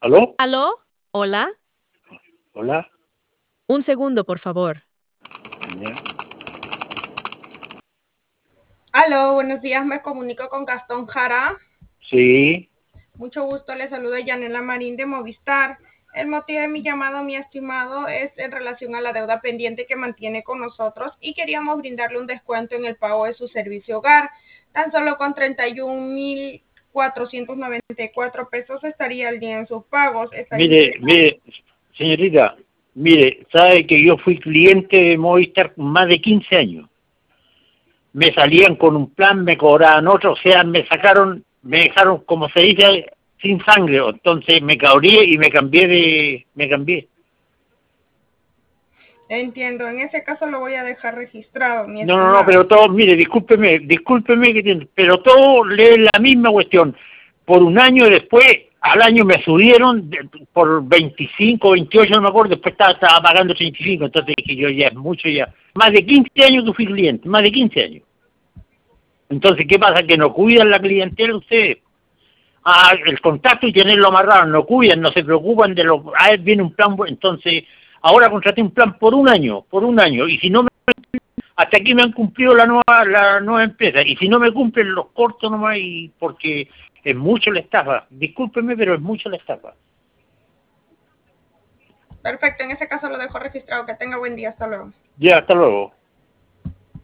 ¿Aló? ¿Aló? ¿Hola? ¿Hola? Un segundo, por favor. Ya. Aló, buenos días, me comunico con Gastón Jara. Sí, Mucho gusto, le saluda Yanela Marín de Movistar. El motivo de mi llamado, mi estimado, es en relación a la deuda pendiente que mantiene con nosotros y queríamos brindarle un descuento en el pago de su servicio hogar. Tan solo con 31,494 pesos estaría al día en sus pagos. ¿Estaría mire, interesado? mire, señorita, mire, sabe que yo fui cliente de Movistar con más de 15 años. Me salían con un plan, me cobraban otro, o sea, me dejaron, como se dice, sin sangre. Entonces me cabré y me cambié. Entiendo, en ese caso lo voy a dejar registrado, mi No, estimado. pero todo, mire, discúlpeme, pero todo es la misma cuestión. Por un año después, al año me subieron por 25, 28, no me acuerdo, después estaba pagando 35, entonces dije yo, ya es mucho ya. Más de 15 años que fui cliente, más de 15 años. Entonces, ¿qué pasa? Que no cuidan la clientela ustedes. Ah, el contacto y tenerlo amarrado, no cuidan, no se preocupan de lo... Ah, viene un plan, entonces, ahora contraté un plan por un año, y si no hasta aquí me han cumplido la nueva empresa, y si no me cumplen los corto nomás, y porque es mucho la estafa. Discúlpeme, pero es mucho la estafa. Perfecto, en ese caso lo dejo registrado. Que tenga buen día, hasta luego. Ya, hasta luego.